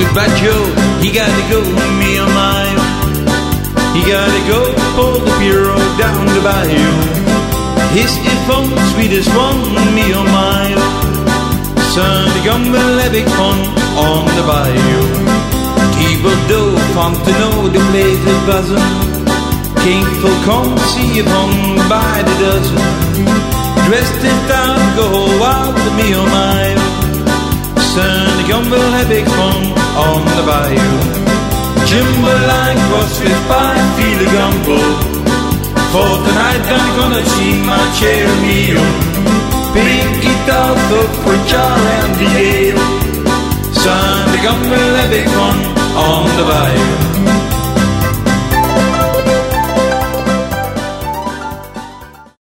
But Joe, he gotta go, me oh my. He gotta go for the bureau down the bayou. His earphone, sweetest one, me oh my. Sunday gumble, having fun on the bayou. Thibodeau, Fontenot, the place is buzzing. King Falcon, see it hung by the dozen. Dressed in town, go wild with me oh my. Sunday gumble, having fun on the bayou. Jimbaline, CrossFit by Feel a Gumble. For tonight I'm gonna see my chair meal. Big guitar hook for Charlie and the Ale. Sunday gumble, having fun on the bayou.